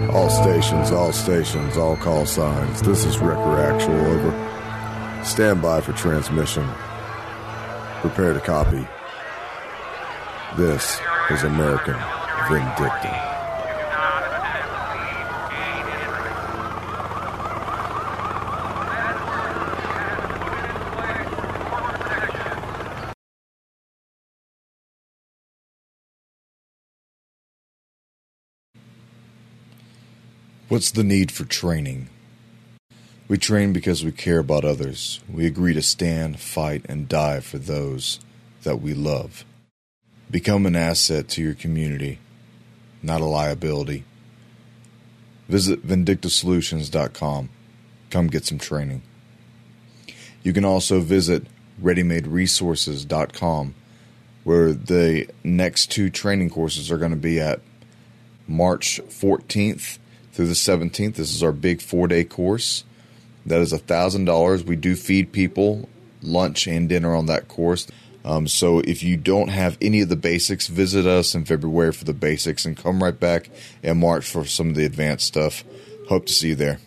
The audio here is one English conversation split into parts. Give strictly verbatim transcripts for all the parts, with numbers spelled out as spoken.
All stations, all stations, all call signs. This is Wrecker Actual, over. Stand by for transmission. Prepare to copy. This is American Vindicta. What's the need for training? We train because we care about others. We agree to stand, fight, and die for those that we love. Become an asset to your community, not a liability. Visit Vindicta Solutions dot com. Come get some training. You can also visit Ready Made Resources dot com, where the next two training courses are going to be at March fourteenth through the seventeenth. This is our big four-day course. That is one thousand dollars. We do feed people lunch and dinner on that course. Um, so if you don't have any of the basics, visit us in February for the basics and come right back in March for some of the advanced stuff. Hope to see you there.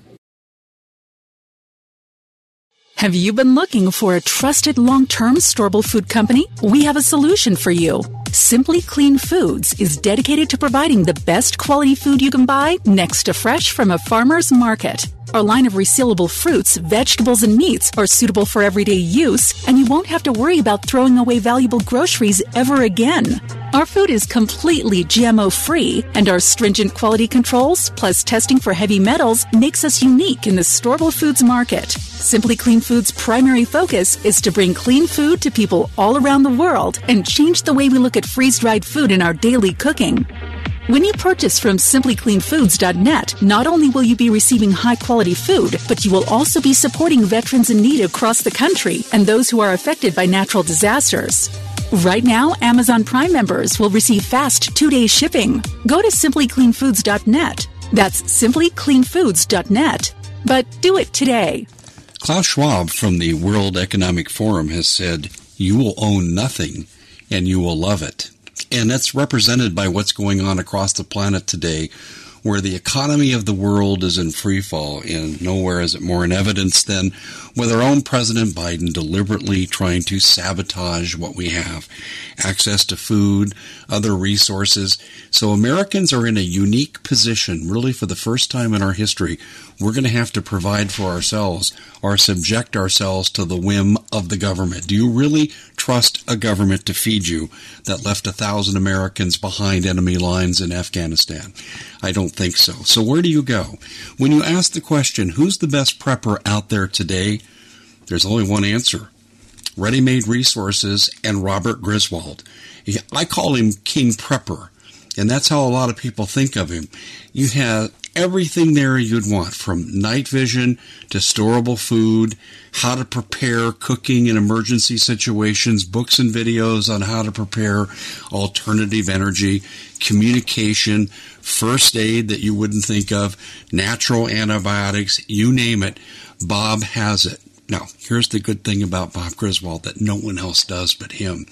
Have you been looking for a trusted long-term storable food company? We have a solution for you. Simply Clean Foods is dedicated to providing the best quality food you can buy next to fresh from a farmer's market. Our line of resealable fruits, vegetables, and meats are suitable for everyday use, and you won't have to worry about throwing away valuable groceries ever again. Our food is completely G M O-free, and our stringent quality controls, plus testing for heavy metals, makes us unique in the storable foods market. Simply Clean Foods' primary focus is to bring clean food to people all around the world and change the way we look at freeze-dried food in our daily cooking. When you purchase from Simply Clean Foods dot net, not only will you be receiving high-quality food, but you will also be supporting veterans in need across the country and those who are affected by natural disasters. Right now, Amazon Prime members will receive fast two-day shipping. Go to Simply Clean Foods dot net. That's Simply Clean Foods dot net. But do it today. Klaus Schwab from the World Economic Forum has said, "You will own nothing, and you will love it." And that's represented by what's going on across the planet today, where the economy of the world is in free fall, and nowhere is it more in evidence than with our own President Biden deliberately trying to sabotage what we have, access to food, other resources. So Americans are in a unique position, really for the first time in our history. We're going to have to provide for ourselves or subject ourselves to the whim of the government. Do you really trust a government to feed you that left a thousand Americans behind enemy lines in Afghanistan? I don't think so. So where do you go? When you ask the question, who's the best prepper out there today? There's only one answer. Ready Made Resources and Robert Griswold. I call him King Prepper, and that's how a lot of people think of him. You have everything there you'd want, from night vision to storable food, how to prepare cooking in emergency situations, books and videos on how to prepare alternative energy, communication, first aid that you wouldn't think of, natural antibiotics, you name it, Bob has it. Now, here's the good thing about Bob Griswold that no one else does but him.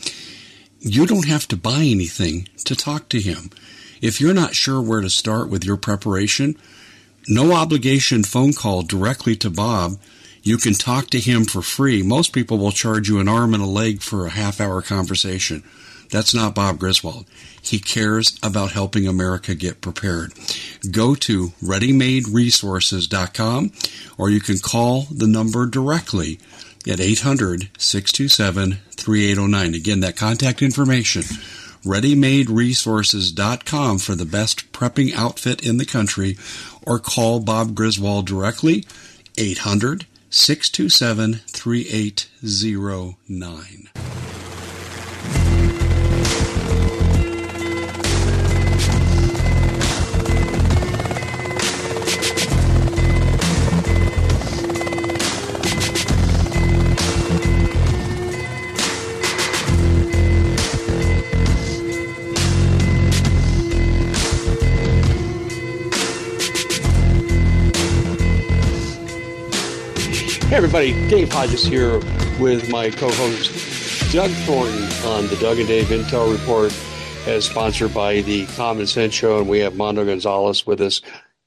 You don't have to buy anything to talk to him. If you're not sure where to start with your preparation, no obligation phone call directly to Bob. You can talk to him for free. Most people will charge you an arm and a leg for a half-hour conversation. That's not Bob Griswold. He cares about helping America get prepared. Go to Ready Made Resources dot com, or you can call the number directly at eight hundred, six two seven, three eight zero nine. Again, that contact information, Ready Made Resources dot com, for the best prepping outfit in the country, or call Bob Griswold directly, eight hundred, six two seven, three eight zero nine. Hey everybody, Dave Hodges here with my co-host Doug Thornton on the Doug and Dave Intel Report, as sponsored by the Common Sense Show, and we have Mondo Gonzalez with us.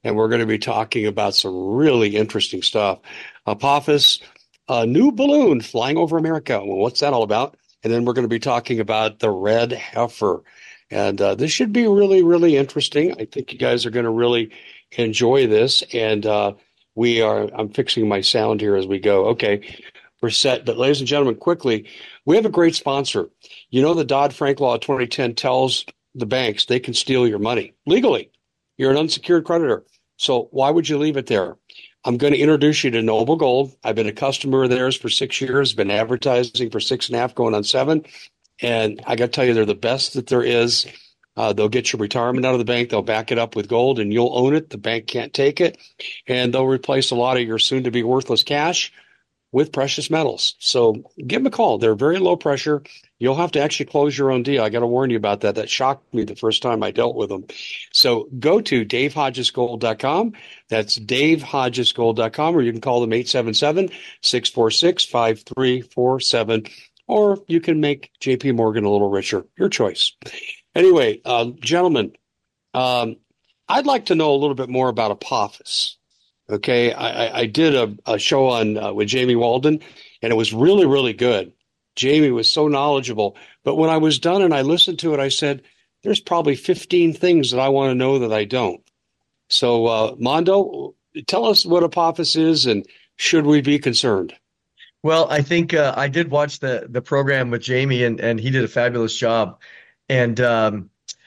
and we're going to be talking about some really interesting stuff. Apophis, a new balloon flying over America. Well, what's that all about? And then we're going to be talking about the red heifer. And uh, this should be really, really interesting. I think you guys are going to really enjoy this. And uh, we are, I'm fixing my sound here as we go. Okay, we're set. But ladies and gentlemen, quickly, we have a great sponsor. You know, the Dodd-Frank Law of twenty ten tells the banks they can steal your money legally. You're an unsecured creditor. So why would you leave it there? I'm going to introduce you to Noble Gold. I've been a customer of theirs for six years, been advertising for six and a half, going on seven. And I got to tell you, they're the best that there is. Uh, they'll get your retirement out of the bank. They'll back it up with gold, and you'll own it. The bank can't take it. And they'll replace a lot of your soon-to-be worthless cash with precious metals. So give them a call. They're very low pressure. You'll have to actually close your own deal. I got to warn you about that. That shocked me the first time I dealt with them. So go to dave hodges gold dot com. That's dave hodges gold dot com, or you can call them eight seven seven, six four six, five three four seven, or you can make J P Morgan a little richer. Your choice. Anyway, uh, gentlemen, um, I'd like to know a little bit more about Apophis. Okay, I, I did a, a show on uh, with Jamie Walden, and it was really, really good. Jamie was so knowledgeable. But when I was done and I listened to it, I said, there's probably fifteen things that I want to know that I don't. So, uh, Mondo, tell us what Apophis is, and should we be concerned? Well, I think uh, I did watch the the program with Jamie, and, and he did a fabulous job. And um,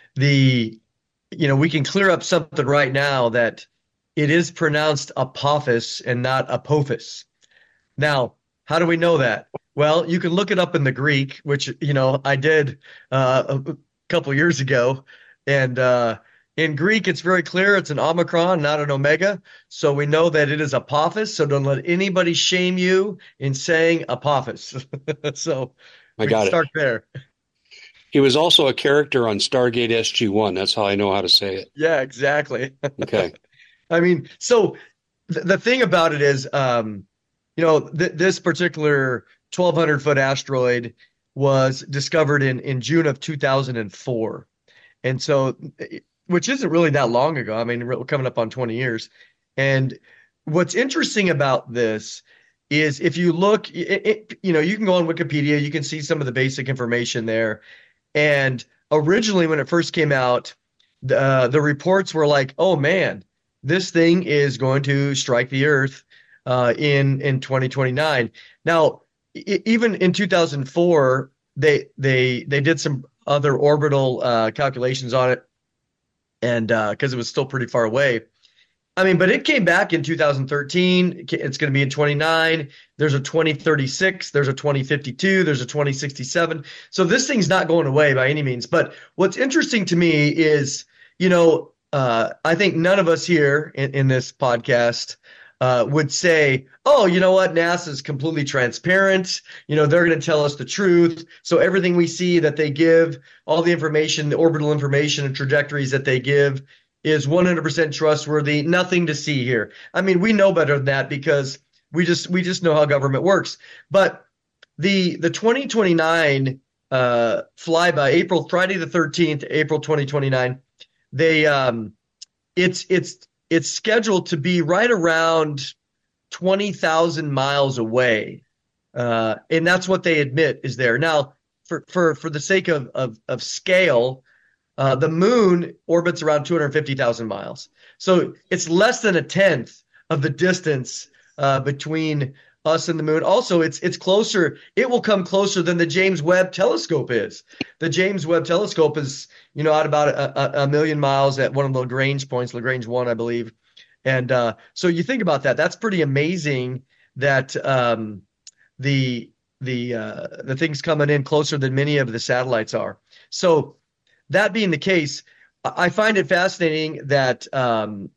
the, you know, we can clear up something right now that it is pronounced Apophis and not Apophis. Now, how do we know that? Well, you can look it up in the Greek, which, you know, I did uh, a couple years ago. And uh, in Greek, it's very clear. It's an omicron, not an omega. So we know that it is Apophis. So don't let anybody shame you in saying Apophis. So I we got can it. start there. He was also a character on Stargate S G one. That's how I know how to say it. Yeah, exactly. Okay. I mean, so th- the thing about it is, um, you know, th- this particular twelve hundred foot asteroid was discovered in, in June of two thousand four. And so, which isn't really that long ago. I mean, we're coming up on twenty years. And what's interesting about this is if you look, it, it, you know, you can go on Wikipedia, you can see some of the basic information there. And originally, when it first came out, the, uh, the reports were like, oh, man, this thing is going to strike the Earth uh, in in twenty twenty-nine. Now, I- even in two thousand four, they they they did some other orbital uh, calculations on it, and because uh, it was still pretty far away. I mean, but it came back in two thousand thirteen. It's going to be in twenty-nine. There's a twenty thirty-six. There's a twenty fifty-two. There's a twenty sixty-seven. So this thing's not going away by any means. But what's interesting to me is, you know, uh, I think none of us here in, in this podcast uh, would say, oh, you know what, NASA is completely transparent. You know, they're going to tell us the truth. So everything we see that they give, all the information, the orbital information and trajectories that they give is one hundred percent trustworthy. Nothing to see here. I mean, we know better than that because we just we just know how government works. But the the twenty twenty-nine uh, flyby, April Friday the thirteenth, April twenty twenty-nine. They um, it's it's it's scheduled to be right around twenty thousand miles away, uh, and that's what they admit is there. Now, for for for the sake of of, of scale. Uh, the moon orbits around two hundred fifty thousand miles. So it's less than a tenth of the distance uh, between us and the moon. Also, it's it's closer. It will come closer than the James Webb Telescope is. The James Webb Telescope is, you know, at about a, a, a million miles at one of the Lagrange points, Lagrange one, I believe. And uh, so you think about that. That's pretty amazing that um, the the uh, the thing's coming in closer than many of the satellites are. So that being the case, I find it fascinating that um,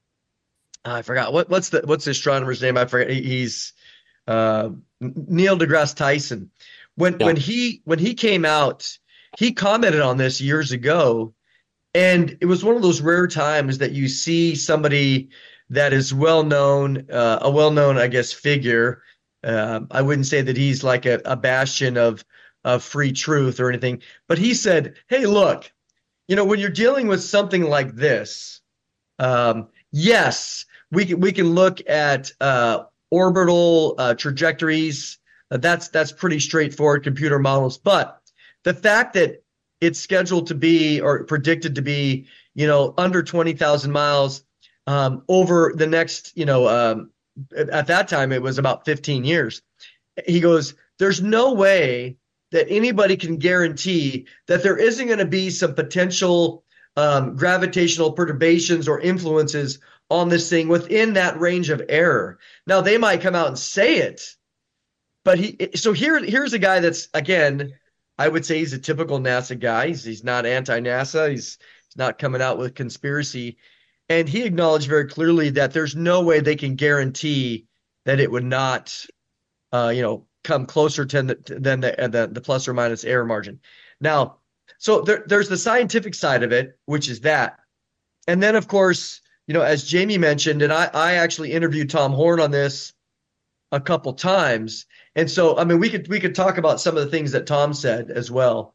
I forgot what what's the what's the astronomer's name? I forget. He's uh, Neil deGrasse Tyson. When yeah. when he when he came out, he commented on this years ago, and it was one of those rare times that you see somebody that is well known, uh, a well known, I guess, figure. Uh, I wouldn't say that he's like a, a bastion of of free truth or anything, but he said, hey, look, you know, when you're dealing with something like this, Um, yes, we can we can look at uh, orbital uh, trajectories. Uh, that's that's pretty straightforward computer models. But the fact that it's scheduled to be or predicted to be, you know, under twenty thousand miles um, over the next, you know, um, at that time it was about fifteen years. He goes, there's no way that anybody can guarantee that there isn't going to be some potential um, gravitational perturbations or influences on this thing within that range of error. Now, they might come out and say it, but he, so here, here's a guy that's, again, I would say he's a typical NASA guy. He's, he's not anti-NASA. He's, he's not coming out with conspiracy. And he acknowledged very clearly that there's no way they can guarantee that it would not, uh, you know, come closer to the, than the, the the plus or minus error margin. Now, so there, there's the scientific side of it, which is that. And then, of course, you know, as Jamie mentioned, and I, I actually interviewed Tom Horn on this a couple times. And so, I mean, we could we could talk about some of the things that Tom said as well.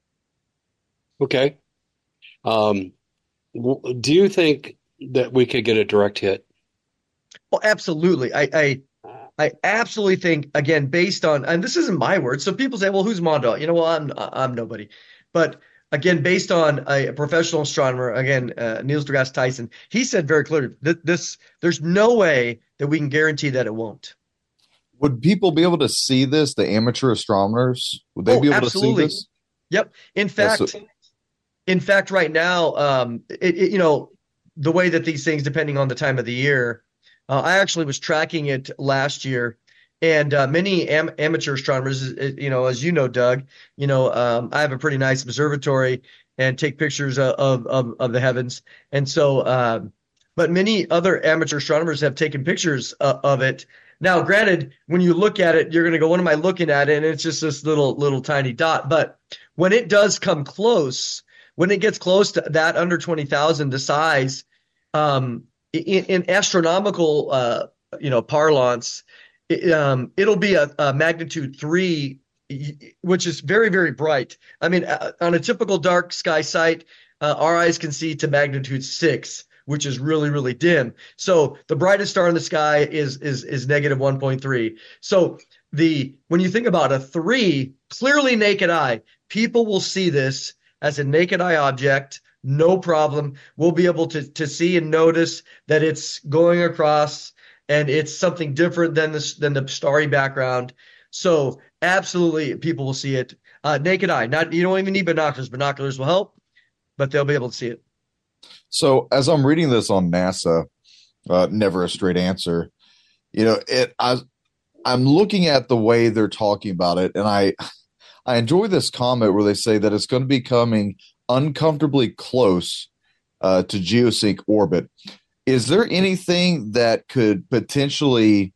Okay. Um, w- do you think that we could get a direct hit? Well, absolutely. I, I I absolutely think, again, based on, and this isn't my word, so people say, well, who's Mondahl? You know, well, I'm I'm nobody. But again, based on a, a professional astronomer, again, uh, Neil deGrasse Tyson, he said very clearly that this, there's no way that we can guarantee that it won't. Would people be able to see this, the amateur astronomers? Would they Oh, be able absolutely. to see this? Yep. In fact, so- in fact, right now, um, it, it, you know, the way that these things, depending on the time of the year, uh, I actually was tracking it last year, and uh, many am- amateur astronomers, you know, as you know, Doug, you know, um, I have a pretty nice observatory and take pictures of of, of the heavens, and so, um, but many other amateur astronomers have taken pictures uh, of it. Now, granted, when you look at it, you're going to go, what am I looking at? And it's just this little little tiny dot. But when it does come close, when it gets close to that under twenty thousand, the size, um, in, in astronomical, uh, you know, parlance, it, um, it'll be a, a magnitude three, which is very, very bright. I mean, uh, on a typical dark sky site, uh, our eyes can see to magnitude six, which is really, really dim. So the brightest star in the sky is is is negative one point three. So the when you think about a three, clearly naked eye, people will see this as a naked eye object. No problem. We'll be able to, to see and notice that it's going across and it's something different than the, than the starry background. So absolutely, people will see it. Uh, naked eye. Not you don't even need binoculars. Binoculars will help, but they'll be able to see it. So as I'm reading this on NASA, uh, never a straight answer, you know, it I, I'm looking at the way they're talking about it, and I I enjoy this comment where they say that it's going to be coming uncomfortably close uh, to geosync orbit. Is there anything that could potentially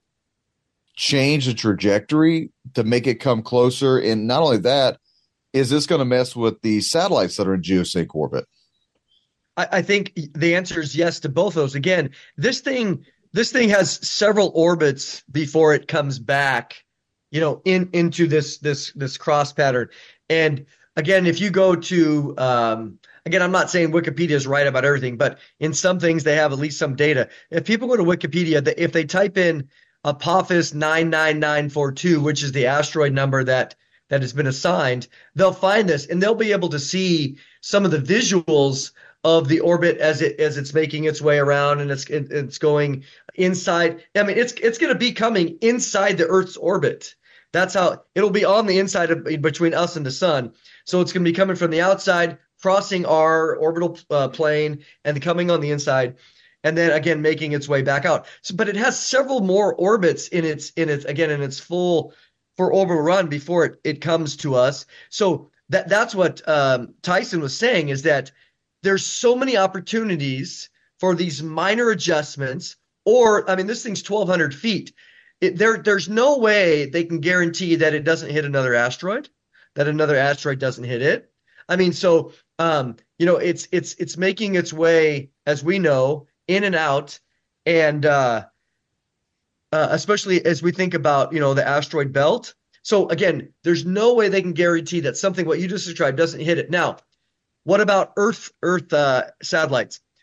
change the trajectory to make it come closer? And not only that, is this going to mess with the satellites that are in geosync orbit? I, I think the answer is yes to both those. Again, this thing this thing has several orbits before it comes back, you know, in into this this this cross pattern. And again, if you go to, um, again, I'm not saying Wikipedia is right about everything, but in some things they have at least some data. If people go to Wikipedia, they, if they type in Apophis nine nine nine four two, which is the asteroid number that that has been assigned, they'll find this and they'll be able to see some of the visuals of the orbit as it as it's making its way around and it's it, it's going inside. I mean, it's it's going to be coming inside the Earth's orbit. That's how it'll be on the inside of between us and the sun. So it's going to be coming from the outside, crossing our orbital uh, plane, and coming on the inside, and then again making its way back out. So, but it has several more orbits in its in its again in its full for orbital run before it it comes to us. So that that's what um, Tyson was saying, is that there's so many opportunities for these minor adjustments. Or I mean, this thing's twelve hundred feet. It, there, there's no way they can guarantee that it doesn't hit another asteroid, that another asteroid doesn't hit it. I mean, so um, you know, it's it's it's making its way, as we know, in and out, and uh, uh, especially as we think about, you know, the asteroid belt. So again, there's no way they can guarantee that something what you just described doesn't hit it. Now, what about Earth Earth uh, satellites?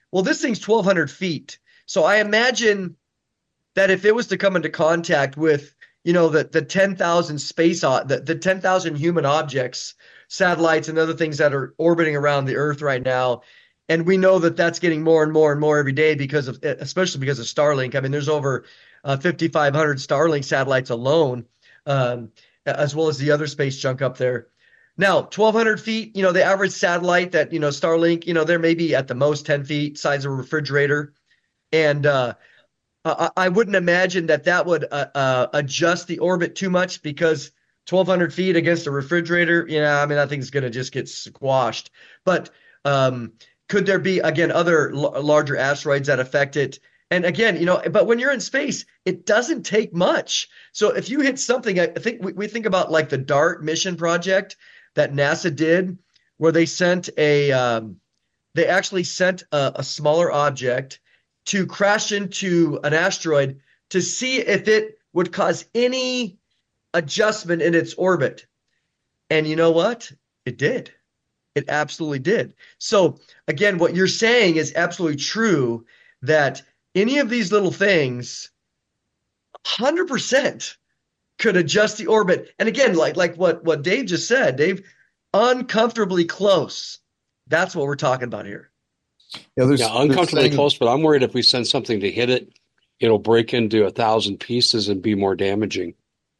Well, this thing's twelve hundred feet. So I imagine that if it was to come into contact with, you know, the, the ten thousand space, the, the ten thousand human objects, satellites and other things that are orbiting around the Earth right now, and we know that that's getting more and more and more every day because of, especially because of Starlink. I mean, there's over uh, fifty-five hundred Starlink satellites alone, um, as well as the other space junk up there. Now, twelve hundred feet, you know, the average satellite that, you know, Starlink, you know, they're maybe at the most ten feet, size of a refrigerator. And uh, I, I wouldn't imagine that that would uh, uh, adjust the orbit too much, because twelve hundred feet against a refrigerator, you know, I mean, that thing's going to just get squashed. But um, could there be, again, other l- larger asteroids that affect it? And again, you know, but when you're in space, it doesn't take much. So if you hit something, I think we, we think about like the DART mission project that NASA did, where they sent a, um, they actually sent a, a smaller object to crash into an asteroid to see if it would cause any adjustment in its orbit. And you know what? It did. It absolutely did. So again, what you're saying is absolutely true, that any of these little things, one hundred percent could adjust the orbit. And again, like like what, what Dave just said, Dave, uncomfortably close. That's what we're talking about here. Yeah, there's, yeah uncomfortably saying, close, but I'm worried if we send something to hit it, it'll break into a thousand pieces and be more damaging.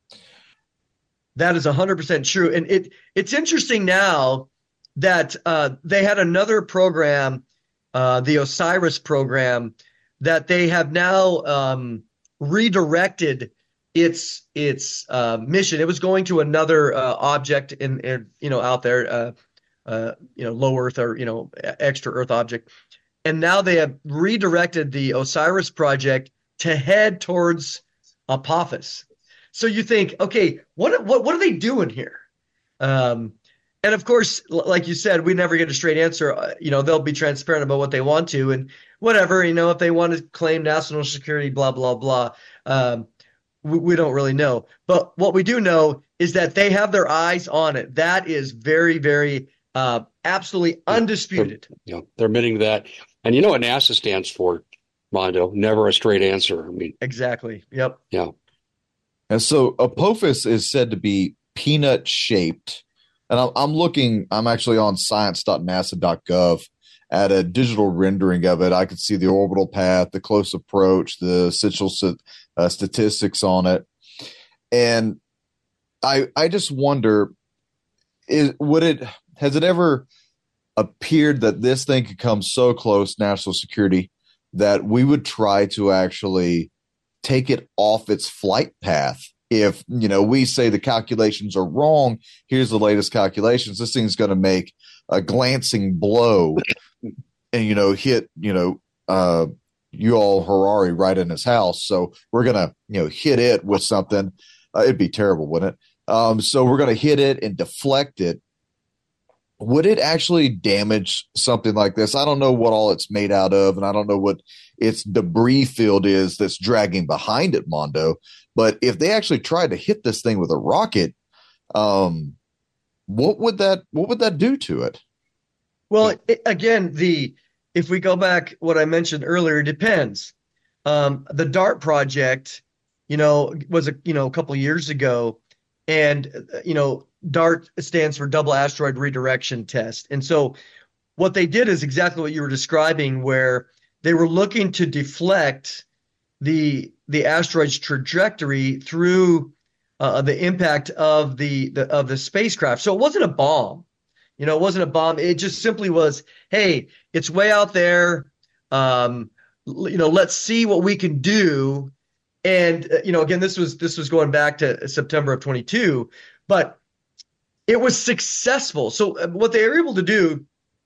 That is one hundred percent true. And it it's interesting now that uh, they had another program, uh, the OSIRIS program, that they have now um, redirected its its uh, mission. It was going to another uh, object in, in you know out there, uh, uh, you know low Earth or you know extra Earth object, and now they have redirected the OSIRIS project to head towards Apophis. So you think, okay, what what what are they doing here? Um, and of course, like you said, we never get a straight answer. Uh, you know, they'll be transparent about what they want to, and whatever. You know, if they want to claim national security, blah blah blah. Um, we, we don't really know. But what we do know is that they have their eyes on it. That is very, very, uh, absolutely undisputed. They're, you know, they're admitting that, and you know what NASA stands for, Mondo? Never a straight answer. I mean, exactly. Yep. Yeah. And so Apophis is said to be peanut shaped. And I'm, I'm looking, I'm actually on science dot nasa dot gov at a digital rendering of it. I could see the orbital path, the close approach, the essential uh, statistics on it. And I I just wonder, is would it has it ever appeared that this thing could come so close national security that we would try to actually take it off its flight path? If, you know, we say the calculations are wrong, here's the latest calculations, this thing's going to make a glancing blow and, you know, hit, you know, uh, Yuval Harari right in his house. So we're going to, you know, hit it with something. Uh, it'd be terrible, wouldn't it? Um, so we're going to hit it and deflect it. Would it actually damage something like this? I don't know what all it's made out of, and I don't know what its debris field is that's dragging behind it, Mondo. But if they actually tried to hit this thing with a rocket, um, what would that what would that do to it? Well, it, again, the if we go back, what I mentioned earlier, it depends. Um, the DART project, you know, was a you know a couple of years ago, and uh, you know. DART stands for Double Asteroid Redirection Test. And so what they did is exactly what you were describing, where they were looking to deflect the the asteroid's trajectory through uh, the impact of the, the of the spacecraft. So it wasn't a bomb. You know, it wasn't a bomb. It just simply was, hey, it's way out there. Um, you know, let's see what we can do. And, uh, you know, again, this was this was going back to September of twenty-two, but it was successful. So uh, what they were able to do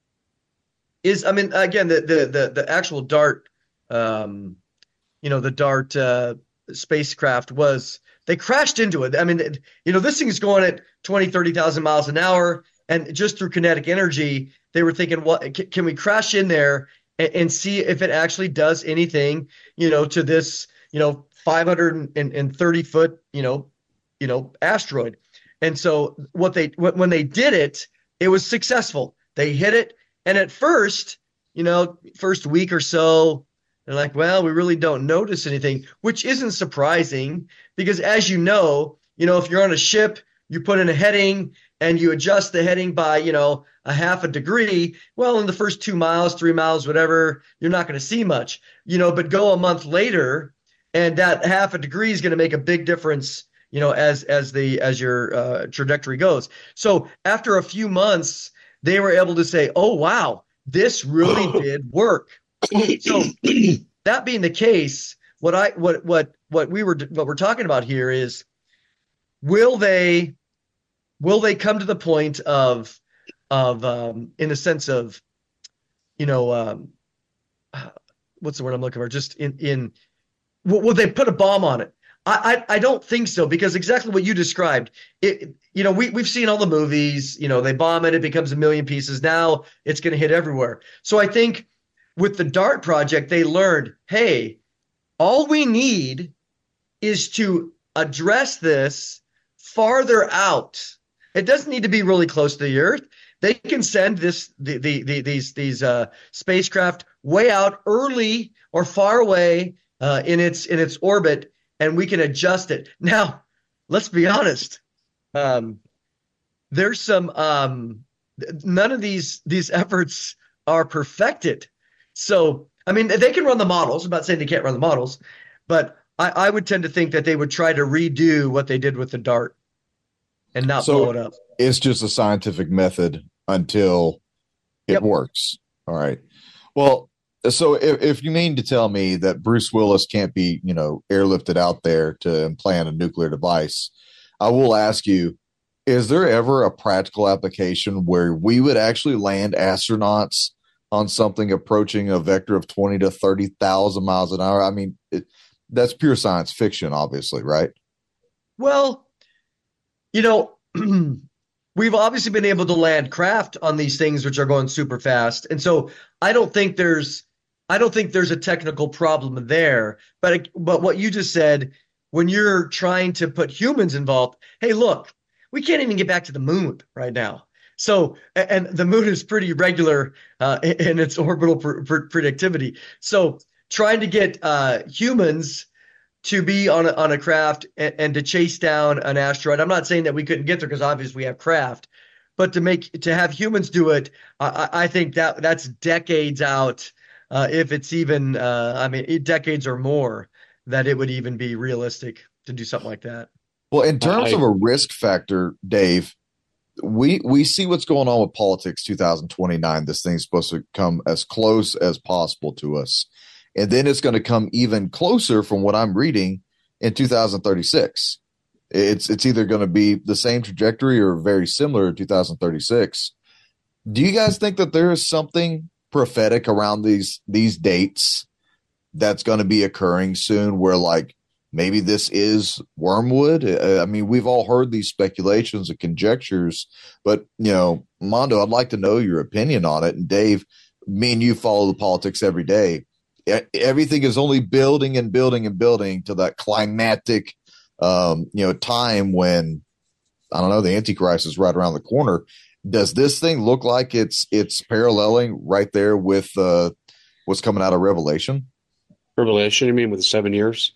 is, I mean, again, the the the, the actual DART, um, you know, the DART uh, spacecraft was, they crashed into it. I mean, it, you know, this thing is going at twenty, thirty thousand miles an hour. And just through kinetic energy, they were thinking, what can, can we crash in there and, and see if it actually does anything, you know, to this, you know, five hundred thirty foot, you know, you know, asteroid. And so what they when they did it, it was successful. They hit it, and at first you know, first week or so, they're like, well, we really don't notice anything, which isn't surprising because as you know, you know, if you're on a ship, you put in a heading and you adjust the heading by, you know, a half a degree. Well, in the first two miles, three miles, whatever, you're not going to see much, you know, but go a month later and that half a degree is going to make a big difference, you know, as, as the, as your uh, trajectory goes. So after a few months, they were able to say, oh, wow, this really did work. So that being the case, what I what what what we were what we're talking about here is will they will they come to the point of of um, in the sense of you know um, what's the word I'm looking for? Just in in will, will they put a bomb on it? I, I I don't think so because exactly what you described. It you know we we've seen all the movies. You know they bomb it, it becomes a million pieces. Now it's going to hit everywhere. So I think. With the DART project, they learned, hey, all we need is to address this farther out. It doesn't need to be really close to the Earth. They can send this the, the, the these these uh, spacecraft way out early or far away uh, in its in its orbit, and we can adjust it. Now, let's be honest. Um, there's some um, none of these these efforts are perfected. So, I mean, they can run the models. I'm not saying they can't run the models, but I, I would tend to think that they would try to redo what they did with the DART and not so blow it up. It's just a scientific method until it Yep. works. All right. Well, so if, if you mean to tell me that Bruce Willis can't be, you know, airlifted out there to implant a nuclear device, I will ask you, is there ever a practical application where we would actually land astronauts on something approaching a vector of twenty to thirty thousand miles an hour? I mean, it, that's pure science fiction, obviously, right? Well, you know, we've obviously been able to land craft on these things which are going super fast. And so I don't think there's I don't think there's a technical problem there. But but what you just said, when you're trying to put humans involved, hey, look, we can't even get back to the moon right now. So, and the moon is pretty regular uh, in its orbital pr- pr- predictivity. So, trying to get uh, humans to be on a, on a craft and, and to chase down an asteroid. I'm not saying that we couldn't get there because obviously we have craft, but to make to have humans do it, I, I think that that's decades out. Uh, if it's even, uh, I mean, decades or more, that it would even be realistic to do something like that. Well, in terms I, of a risk factor, Dave, we we see what's going on with politics two thousand twenty-nine. This thing's supposed to come as close as possible to us. And then it's going to come even closer from what I'm reading in two thousand thirty-six. It's it's either going to be the same trajectory or very similar to two thousand thirty-six. Do you guys think that there is something prophetic around these these dates that's going to be occurring soon where like maybe this is wormwood? I mean, we've all heard these speculations and conjectures, but, you know, Mondo, I'd like to know your opinion on it. And Dave, me and you follow the politics every day. Everything is only building and building and building to that climactic, um, you know, time when, I don't know, the Antichrist is right around the corner. Does this thing look like it's it's paralleling right there with uh, what's coming out of Revelation? Revelation, you mean with the seven years?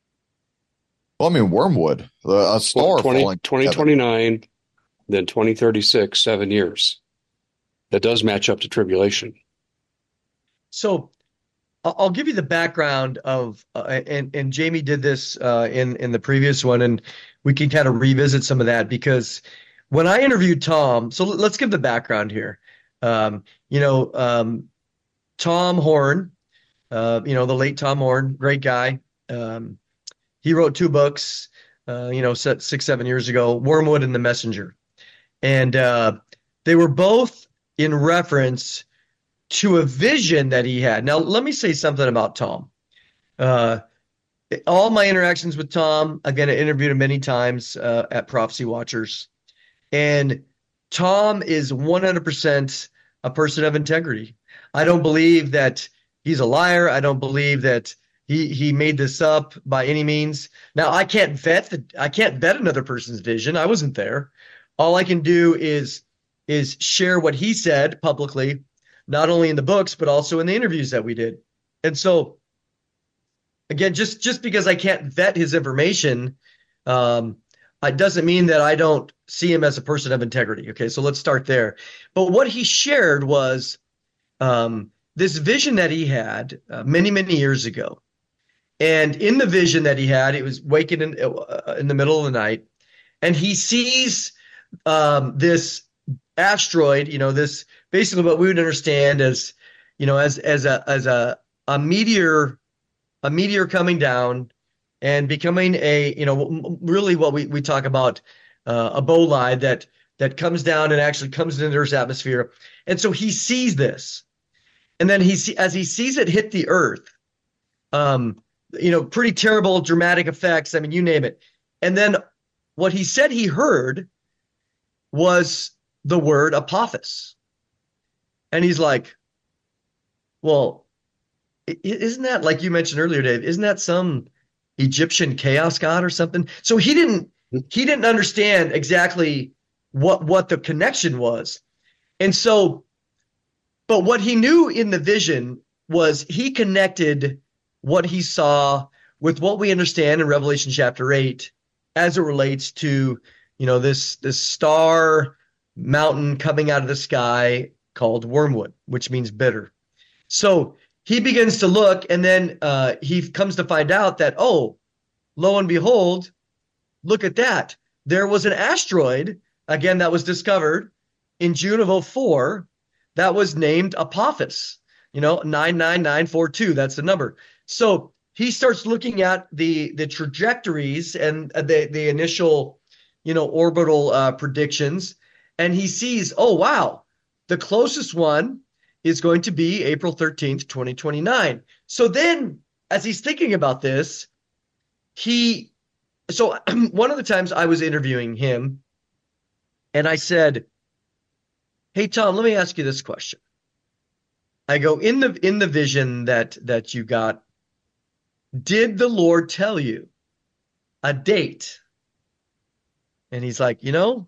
Well, I mean, wormwood, a star twenty, falling. twenty twenty-nine, then twenty thirty-six, seven years. That does match up to tribulation. So I'll give you the background of, uh, and and Jamie did this uh, in in the previous one, and we can kind of revisit some of that because when I interviewed Tom, so let's give the background here. Um, you know, um, Tom Horn, uh, you know, the late Tom Horn, great guy. Um, he wrote two books, uh, you know, six, seven years ago, Wormwood and The Messenger. And uh, they were both in reference to a vision that he had. Now, let me say something about Tom. Uh, all my interactions with Tom, again, I interviewed him many times uh, at Prophecy Watchers. And Tom is one hundred percent a person of integrity. I don't believe that he's a liar. I don't believe that he he made this up by any means. Now, I can't vet the, I can't vet another person's vision. I wasn't there. All I can do is is share what he said publicly not only in the books, but also in the interviews that we did. And so, again, just, just because I can't vet his information, um, it doesn't mean that I don't see him as a person of integrity. Okay, so let's start there. But what he shared was um, this vision that he had uh, many, many years ago. And in the vision that he had, it was waking in, uh, in the middle of the night, and he sees um, this asteroid, you know, this basically what we would understand as, you know, as as a as a a meteor, a meteor coming down and becoming a, you know, really what we, we talk about, uh, a bolide that that comes down and actually comes into Earth's atmosphere. And so he sees this. And then he see, as he sees it hit the Earth, um, you know, pretty terrible, dramatic effects. I mean, you name it. And then what he said he heard was the word Apophis. And he's like, well, isn't that, like you mentioned earlier, Dave, isn't that some Egyptian chaos god or something? So he didn't he didn't understand exactly what what the connection was. And so, but what he knew in the vision was he connected what he saw with what we understand in Revelation chapter eight as it relates to, you know, this this star mountain coming out of the sky called wormwood, which means bitter. So he begins to look, and then uh, he comes to find out that, oh, lo and behold, look at that. There was an asteroid, again, that was discovered in June of oh four that was named Apophis, you know, nine nine nine four two. That's the number. So he starts looking at the the trajectories and the, the initial, you know, orbital uh, predictions, and he sees, oh, wow, the closest one is going to be April thirteenth, twenty twenty-nine. So then, as he's thinking about this, he, so one of the times I was interviewing him, and I said, hey, Tom, let me ask you this question. I go, in the in the vision that that you got, did the Lord tell you a date? And he's like, you know,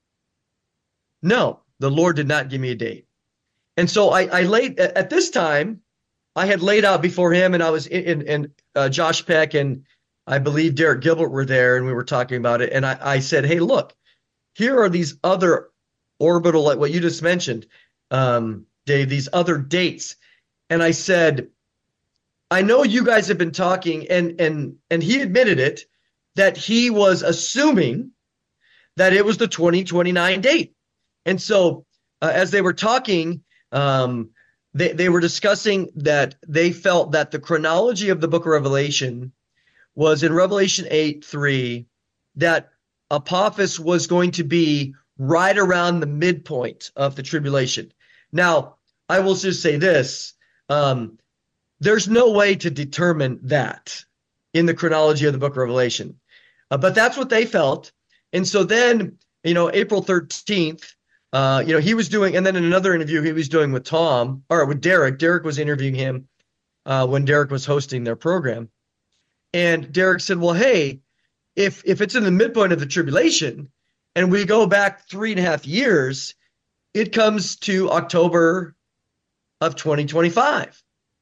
no, the Lord did not give me a date. And so I, I laid at this time, I had laid out before him, and I was in, in, in uh, Josh Peck and I believe Derek Gilbert were there, and we were talking about it. And I, I said, hey, look, here are these other orbital, like what you just mentioned, um, Dave, these other dates. And I said, I know you guys have been talking, and and and he admitted it, that he was assuming that it was the twenty twenty-nine date. And so uh, as they were talking, um, they, they were discussing that they felt that the chronology of the book of Revelation was in Revelation eight three, that Apophis was going to be right around the midpoint of the tribulation. Now, I will just say this. Um, there's no way to determine that in the chronology of the book of Revelation. Uh, but that's what they felt. And so then, you know, April thirteenth, uh, you know, he was doing, and then in another interview he was doing with Tom, or with Derek. Derek was interviewing him uh, when Derek was hosting their program. And Derek said, well, hey, if if it's in the midpoint of the tribulation and we go back three and a half years, it comes to October of twenty twenty-five.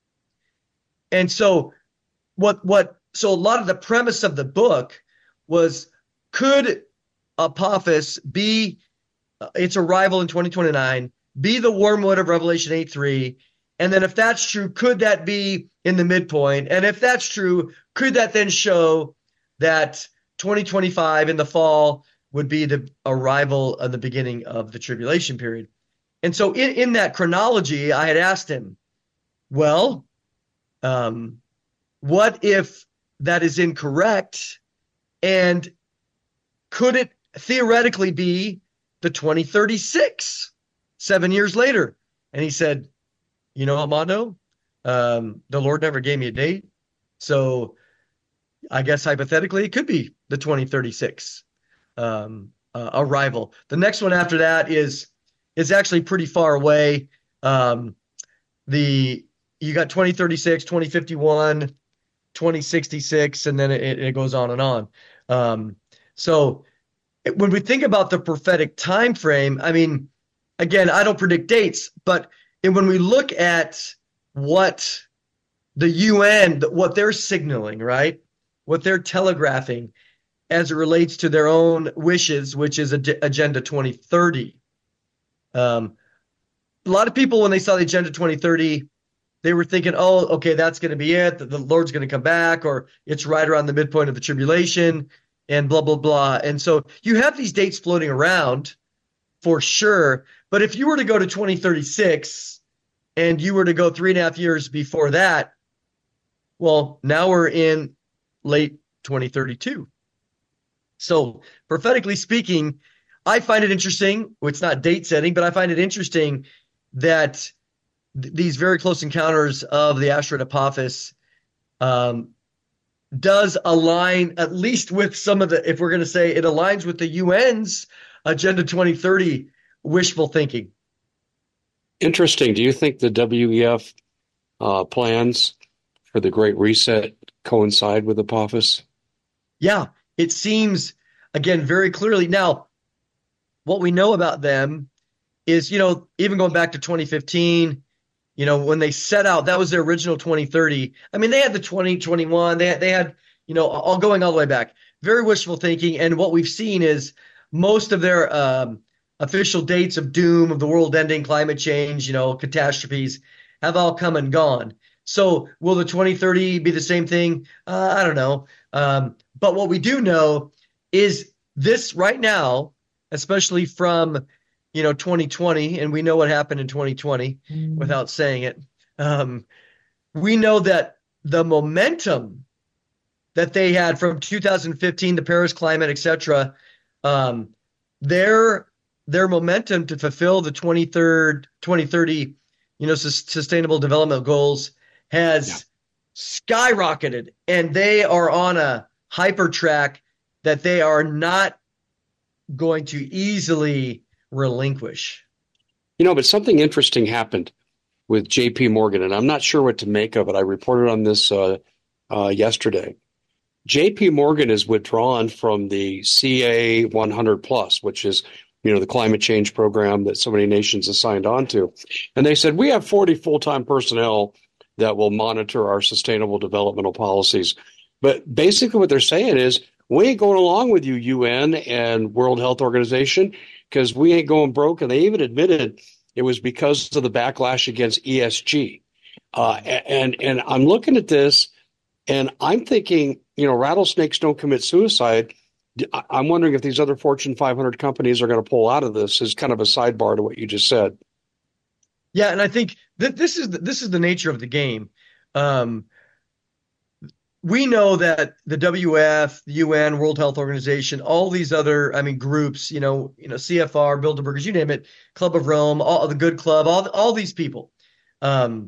And so what what so a lot of the premise of the book was, could Apophis be uh, its arrival in twenty twenty-nine, be the wormwood of Revelation eight three? And then if that's true, could that be in the midpoint? And if that's true, could that then show that twenty twenty-five in the fall would be the arrival of the beginning of the tribulation period? And so in, in that chronology, I had asked him, well, um, what if that is incorrect? And could it theoretically be the twenty thirty-six, seven years later? And he said, you know, Armando, um, the Lord never gave me a date. So I guess hypothetically it could be the twenty thirty-six um, uh, arrival. The next one after that is is actually pretty far away. Um, the you got twenty thirty-six, twenty fifty-one, twenty sixty-six, and then it, it goes on and on. Um, so it, when we think about the prophetic time frame, I mean, again, I don't predict dates, but And when we look at what the U N, what they're signaling, right? What they're telegraphing as it relates to their own wishes, which is Agenda twenty thirty. Um, a lot of people, when they saw the Agenda twenty thirty, they were thinking, oh, okay, that's going to be it. The, the Lord's going to come back, or it's right around the midpoint of the tribulation, and blah, blah, blah. And so you have these dates floating around for sure. But if you were to go to twenty thirty-six and you were to go three and a half years before that, well, now we're in late twenty thirty-two. So prophetically speaking, I find it interesting. Well, it's not date setting, but I find it interesting that th- these very close encounters of the asteroid Apophis um, does align at least with some of the, if we're going to say it aligns with the U N's Agenda twenty thirty wishful thinking. Interesting. Do you think the W E F uh, plans for the Great Reset coincide with Apophis? Yeah, it seems, again, very clearly. Now, what we know about them is, you know, even going back to twenty fifteen, you know, when they set out, that was their original twenty thirty. I mean, they had the twenty twenty-one, they had, they had, you know, all going all the way back. Very wishful thinking. And what we've seen is most of their um, official dates of doom, of the world ending, climate change, you know, catastrophes have all come and gone. So will the twenty thirty be the same thing? Uh, I don't know. Um, but what we do know is this right now, especially from, you know, twenty twenty, and we know what happened in twenty twenty mm. without saying it. Um, we know that the momentum that they had from two thousand fifteen, the Paris climate, et cetera, um, their their momentum to fulfill the twenty thirty, you know, sus- sustainable development goals has yeah. skyrocketed, and they are on a hyper track that they are not going to easily relinquish. You know, but something interesting happened with J P Morgan, and I'm not sure what to make of it. I reported on this uh, uh, yesterday. J P Morgan is withdrawn from the C A one hundred plus, which is, you know, the climate change program that so many nations have signed on to. And they said, we have forty full-time personnel that will monitor our sustainable developmental policies. But basically what they're saying is, we ain't going along with you, U N and World Health Organization, because we ain't going broke. And they even admitted it was because of the backlash against E S G. Uh, and, and I'm looking at this, and I'm thinking, you know, rattlesnakes don't commit suicide. I'm wondering if these other Fortune five hundred companies are going to pull out of this as kind of a sidebar to what you just said. Yeah, and I think that this is the, this is the nature of the game. Um, we know that the W F, the U N, World Health Organization, all these other, I mean, groups, you know, you know, C F R, Bilderbergers, you name it, Club of Rome, all the Good Club, all all these people. Um,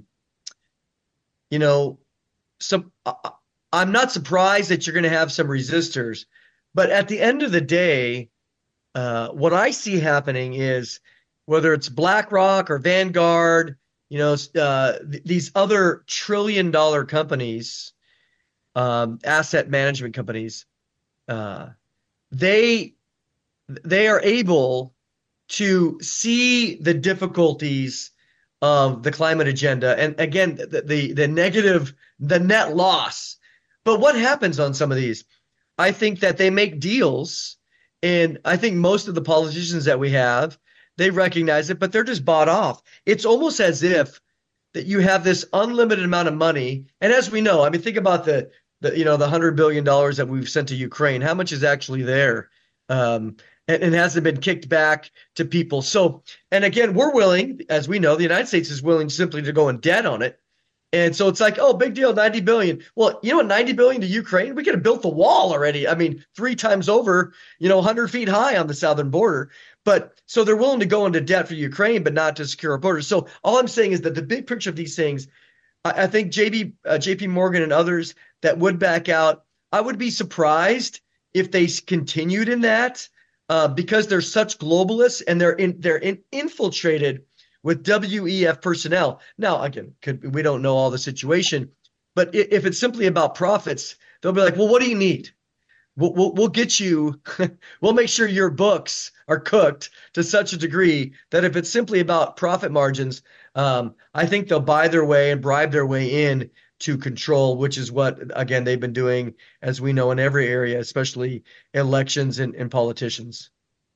you know, some uh, I'm not surprised that you're going to have some resistors, but at the end of the day, uh, what I see happening is whether it's BlackRock or Vanguard, you know, uh, th- these other trillion dollar companies, um, asset management companies, uh, they they are able to see the difficulties of the climate agenda, and again, the, the the negative, the net loss. But what happens on some of these? I think that they make deals, and I think most of the politicians that we have, they recognize it, but they're just bought off. It's almost as if that you have this unlimited amount of money, and as we know, I mean, think about the the you know the hundred billion dollars that we've sent to Ukraine. How much is actually there? Um, and, and hasn't been kicked back to people. So, and again, we're willing, as we know, the United States is willing simply to go in debt on it. And so it's like, oh, big deal, ninety billion dollars. Well, you know what, ninety billion dollars to Ukraine? We could have built the wall already. I mean, three times over, you know, one hundred feet high on the southern border. But so they're willing to go into debt for Ukraine, but not to secure a border. So all I'm saying is that the big picture of these things, I, I think J B, uh, J P Morgan and others that would back out, I would be surprised if they continued in that uh, because they're such globalists and they're in, they're in, infiltrated with W E F personnel. Now, again, could, we don't know all the situation, but if it's simply about profits, they'll be like, well, what do you need? We'll, we'll, we'll get you, we'll make sure your books are cooked to such a degree that if it's simply about profit margins, Um, I think they'll buy their way and bribe their way in to control, which is what, again, they've been doing, as we know, in every area, especially elections and, and politicians.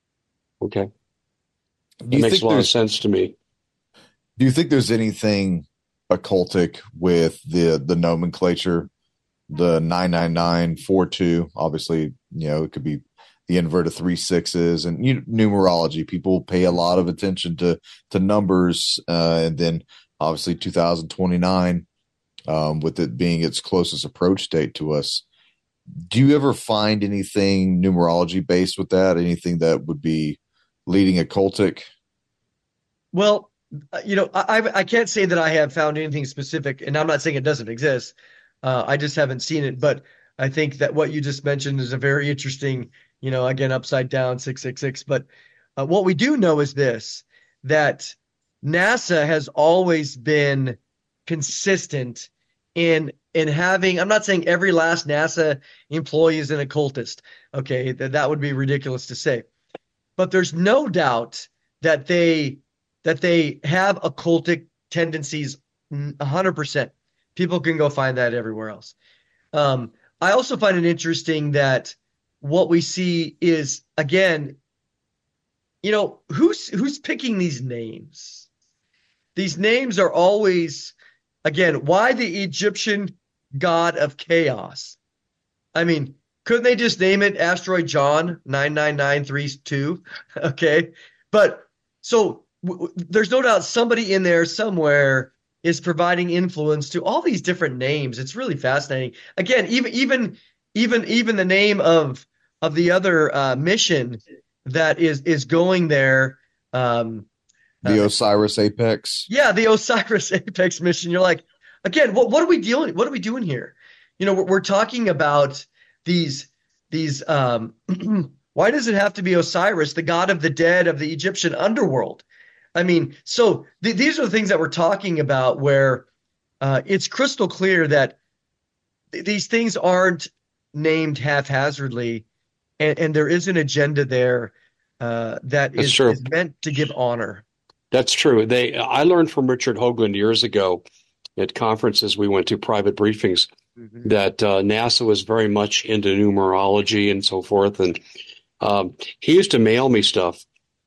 Okay. Do That you makes think a lot of there's sense to me. do you think there's anything occultic with the the nomenclature, the nine nine nine four two? Obviously, you know, it could be the invert of three sixes and you, numerology. People pay a lot of attention to to numbers, uh, and then obviously two thousand twenty-nine, um, with it being its closest approach date to us. Do you ever find anything numerology based with that? Anything that would be leading occultic? Well, uh, you know, I I can't say that I have found anything specific, and I'm not saying it doesn't exist. Uh, I just haven't seen it. But I think that what you just mentioned is a very interesting, you know, again, upside down six six six. But uh, what we do know is this, that NASA has always been consistent in in having, I'm not saying every last NASA employee is an occultist. Okay, that that would be ridiculous to say. But there's no doubt that they that they have occultic tendencies one hundred percent. People can go find that everywhere else. Um, I also find it interesting that what we see is, again, you know, who's who's picking these names? These names are always, again, why the Egyptian god of chaos? I mean, couldn't they just name it Asteroid John nine nine nine three two? Okay. But so w- w- there's no doubt somebody in there somewhere is providing influence to all these different names. It's really fascinating. Again, even even even even the name of of the other uh, mission that is is going there. Um, The uh, Osiris Apex? yeah, the Osiris Apex mission. You're like, again, what what are we dealing? What are we doing here? You know, we're, we're talking about these these. Um, why does it have to be Osiris, the god of the dead of the Egyptian underworld? I mean, so th- these are the things that we're talking about, where uh, it's crystal clear that th- these things aren't named haphazardly, and, and there is an agenda there uh, that That's is, true. is meant to give honor. That's true. They, I learned from Richard Hoagland years ago at conferences we went to, private briefings, Mm-hmm. that uh, NASA was very much into numerology and so forth. And um, he used to mail me stuff,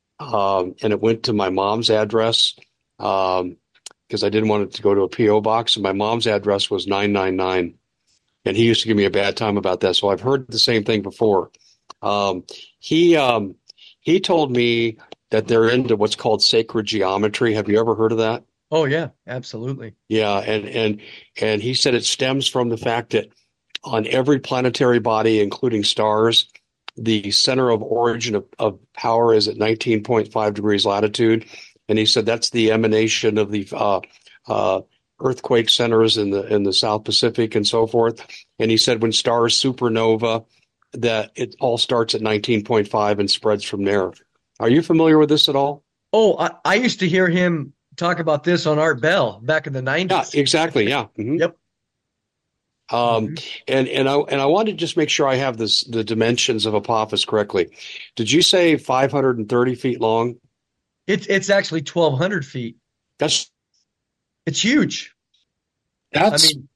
um, and it went to my mom's address um, because I didn't want it to go to a P O box. And my mom's address was nine nine nine. And he used to give me a bad time about that. So I've heard the same thing before. Um, he um, he told me that they're into what's called sacred geometry. Have you ever heard of that? Oh yeah, absolutely. Yeah, and and and he said it stems from the fact that on every planetary body, including stars, the center of origin of, of power is at nineteen point five degrees latitude. And he said that's the emanation of the uh, uh, earthquake centers in the in the South Pacific and so forth. And he said when stars supernova, that it all starts at nineteen point five and spreads from there. Are you familiar with this at all? Oh, I, I used to hear him talk about this on Art Bell back in the Yeah, nineties. exactly. Yeah. Mhm. Yep. Um, Mhm. and and I and I wanted to just make sure I have this the dimensions of Apophis correctly. Did you say five hundred thirty feet long? It's it's actually twelve hundred feet. That's It's huge. I That's mean,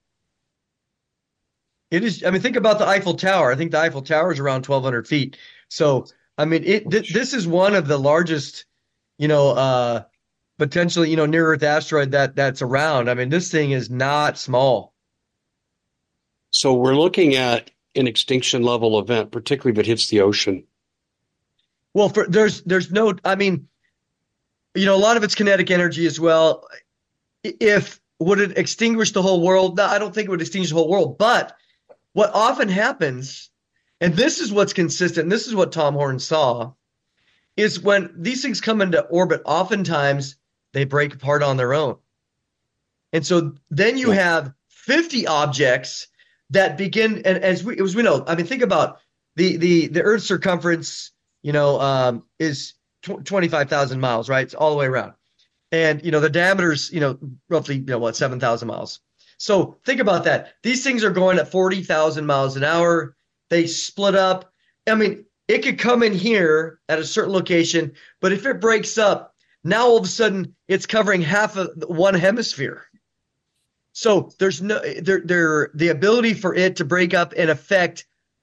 it is. I mean, think about the Eiffel Tower. I think the Eiffel Tower is around twelve hundred feet. So, I mean, it th- this is one of the largest, you know, uh, potentially, you know, near Earth asteroid that that's around. I mean, this thing is not small. so we're looking at an extinction level event, particularly if it hits the ocean. Well, for there's there's no. I mean, you know, a lot of it's kinetic energy as well. If would it extinguish the whole world? No, I don't think it would extinguish the whole world. But what often happens, and this is what's consistent, and this is what Tom Horn saw, is when these things come into orbit, oftentimes they break apart on their own. And so then you Yeah. have fifty objects that begin, and as we as we know, I mean, think about the the the Earth's circumference, you know, um, is tw- twenty-five thousand miles, right? It's all the way around. And, you know, the diameter's, you know, roughly, you know, what, seven thousand miles. So think about that. These things are going at forty thousand miles an hour. They split up. I mean, it could come in here at a certain location, but if it breaks up, Now all of a sudden it's covering half of one hemisphere. So there's no there there the ability for it to break up and affect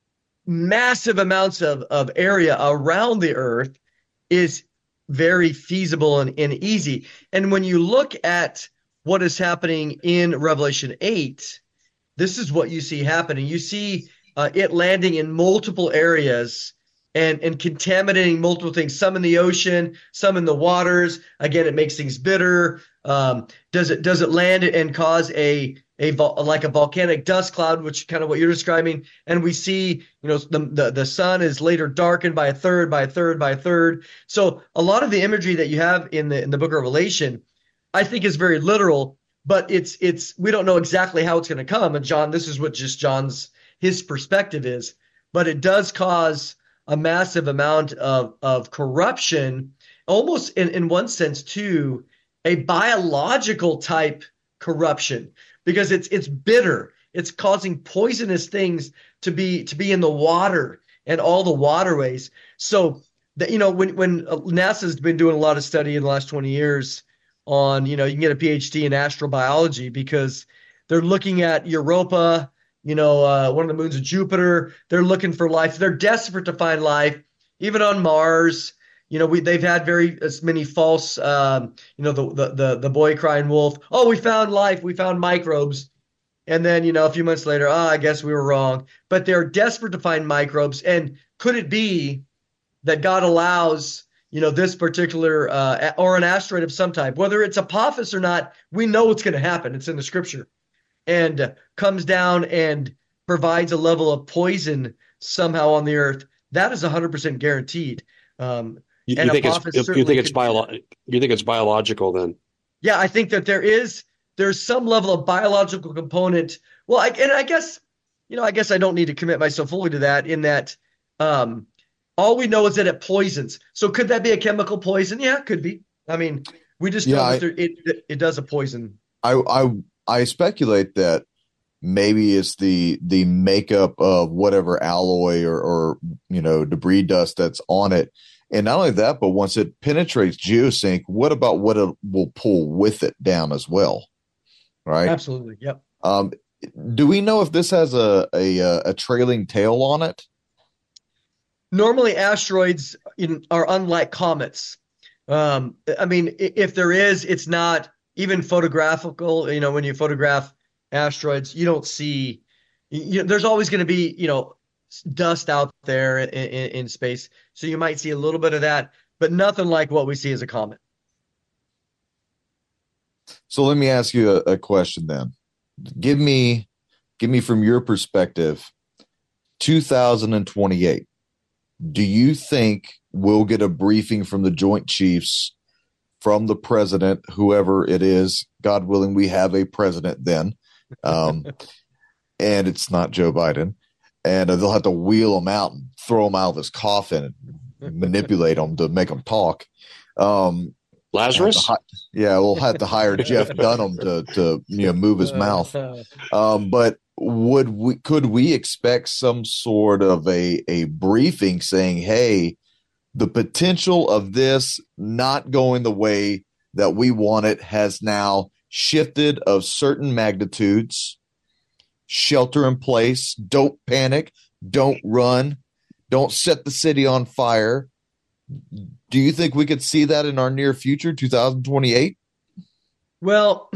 massive amounts of, of area around the earth is very feasible and, and easy. And when you look at what is happening in Revelation eight, this is what you see happening. You see uh, it landing in multiple areas and, and contaminating multiple things, some in the ocean, some in the waters. Again, it makes things bitter. Um, does it does it land and cause a a like a volcanic dust cloud, which kind of what you're describing? And we see, you know, the, the the sun is later darkened by a third, by a third, by a third. So a lot of the imagery that you have in the in the book of Revelation, I think, is very literal, but it's it's we don't know exactly how it's going to come. And John, this is what just John's his perspective is, but it does cause a massive amount of of corruption, almost in, in one sense too, a biological type corruption, because it's it's bitter. It's causing poisonous things to be to be in the water and all the waterways. So that, you know, when when NASA's been doing a lot of study in the last twenty years on, you know, you can get a PhD in astrobiology because they're looking at Europa, you know, uh, one of the moons of Jupiter. They're looking for life. They're desperate to find life, even on Mars. You know, we they've had very as many false, um, you know, the, the the the boy crying wolf. Oh, we found life. We found microbes. And then, you know, a few months later, oh, I guess we were wrong. But they're desperate to find microbes. And could it be that God allows, you know, this particular uh, or an asteroid of some type, whether it's Apophis or not, we know what's going to happen. It's in the scripture, and uh, comes down and provides a level of poison somehow on the earth. That is one hundred percent guaranteed. Um, You, and you think Apophis it's you certainly think it's could- bio you think it's biological then? Yeah, I think that there is there's some level of biological component. Well, I, and I guess, you know, I guess I don't need to commit myself fully to that, in that um, all we know is that it poisons. So could that be a chemical poison? Yeah, it could be. I mean, we just know Yeah, that I- there, it it does a poison. I I I speculate that maybe it's the the makeup of whatever alloy or, or you know debris dust that's on it. And not only that, but once it penetrates geosync, what about what it will pull with it down as well? Right? Absolutely. Yep. Um, do we know if this has a, a a trailing tail on it? Normally, asteroids in, are unlike comets. Um, I mean, i- if there is, it's not even photographical. You know, when you photograph asteroids, you don't see. You, there's always going to be, you know, s- dust out there in, in, in space, so you might see a little bit of that, but nothing like what we see as a comet. So let me ask you a, a question then. Give me, give me from your perspective, two thousand twenty-eight. Do you think we'll get a briefing from the Joint Chiefs, from the president, whoever it is? God willing, we have a president then, um, and it's not Joe Biden, and they'll have to wheel him out and throw him out of his coffin and manipulate him to make him talk. Um, Lazarus? Have to hi- yeah, we'll have to hire Jeff Dunham to to you know move his mouth. Um, but would we could we expect some sort of a a briefing saying, hey, the potential of this not going the way that we want it has now shifted of certain magnitudes. Shelter in place. Don't panic. Don't run. Don't set the city on fire. Do you think we could see that in our near future, two thousand twenty-eight? Well,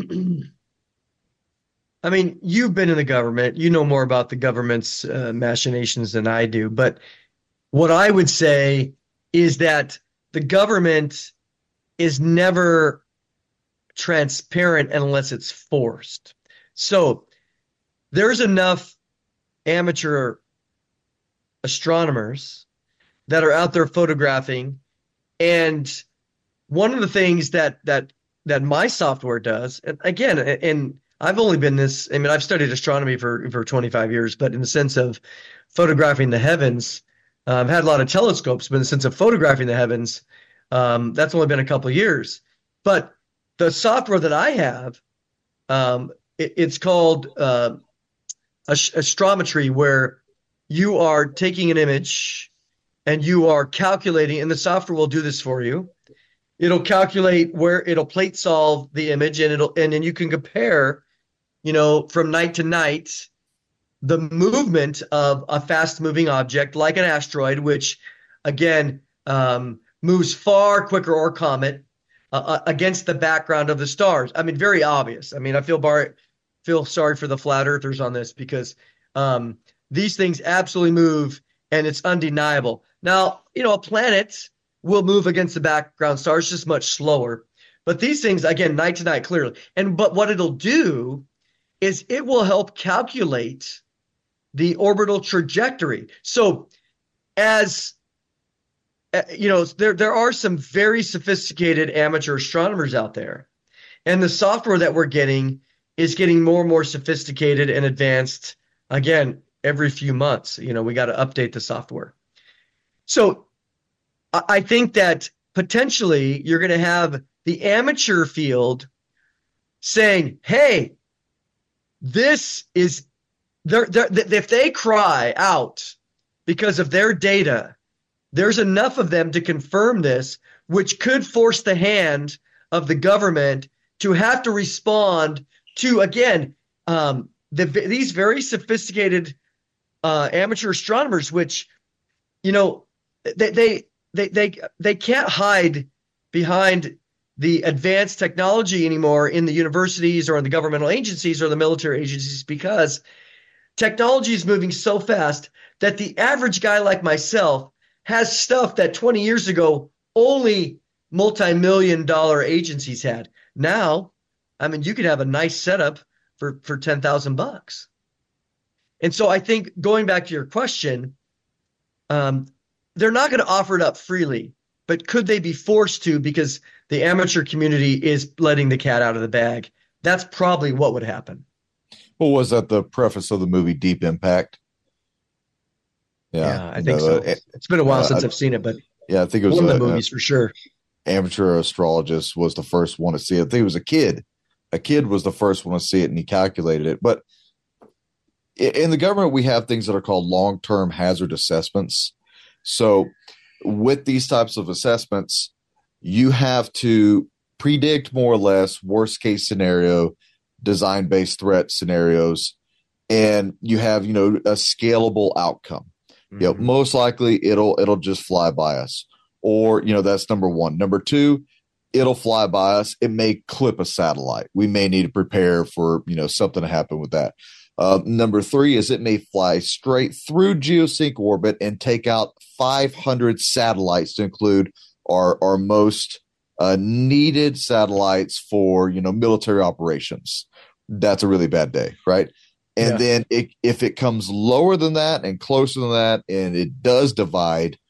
I mean, you've been in the government. You know more about the government's uh, machinations than I do. But what I would say is that the government is never transparent unless it's forced. So there's enough amateur astronomers that are out there photographing. And one of the things that that that my software does, and again, and I've only been this, I mean, I've studied astronomy for, for twenty-five years, but in the sense of photographing the heavens, uh, I've had a lot of telescopes, but in the sense of photographing the heavens, um, that's only been a couple of years. But the software that I have, um, it, it's called uh, ast- astrometry, where you are taking an image and you are calculating, and the software will do this for you. it'll calculate where it'll plate solve the image, and it'll and then you can compare, you know, from night to night the movement of a fast moving object like an asteroid, which again um, moves far quicker, or comet, uh, against the background of the stars. I mean, very obvious. I mean, I feel bar feel sorry for the flat earthers on this, because um, these things absolutely move, and it's undeniable. Now, you know, a planet will move against the background stars just much slower, but these things, again, night to night, clearly. And but what it'll do is it will help calculate the orbital trajectory. So, as uh, you know, there there are some very sophisticated amateur astronomers out there, and the software that we're getting is getting more and more sophisticated and advanced. Again, every few months, you know, we got to update the software. So, I, I think that potentially you're going to have the amateur field saying, "Hey, this is." They're, they're, if they cry out because of their data, there's enough of them to confirm this, which could force the hand of the government to have to respond to, again, um, the, these very sophisticated uh, amateur astronomers, which, you know, they, they they they they can't hide behind the advanced technology anymore in the universities or in the governmental agencies or the military agencies, because technology is moving so fast that the average guy like myself has stuff that twenty years ago only multi-million dollar agencies had. Now, I mean, you could have a nice setup for, for ten thousand bucks. And so I think, going back to your question, um, they're not going to offer it up freely, but could they be forced to, because the amateur community is letting the cat out of the bag? That's probably what would happen. Well, was that the preface of the movie Deep Impact? Yeah, yeah I think know, so. It, it's been a while uh, since I've seen it, but yeah, I think it was one a, of the movies a, for sure. Amateur astrologist was the first one to see it. I think it was a kid. A kid was the first one to see it, and he calculated it. But in the government, we have things that are called long-term hazard assessments. So with these types of assessments, you have to predict more or less worst-case scenario, design-based threat scenarios, and you have, you know, a scalable outcome. Mm-hmm. You know, most likely it'll it'll just fly by us, or, you know, that's number one. Number two, it'll fly by us. It may clip a satellite. We may need to prepare for, you know, something to happen with that. Uh, number three is it may fly straight through geosync orbit and take out five hundred satellites, to include our our most Uh, needed satellites for, you know, military operations. That's a really bad day, right? And yeah. then it, if it comes lower than that and closer than that, and it does divide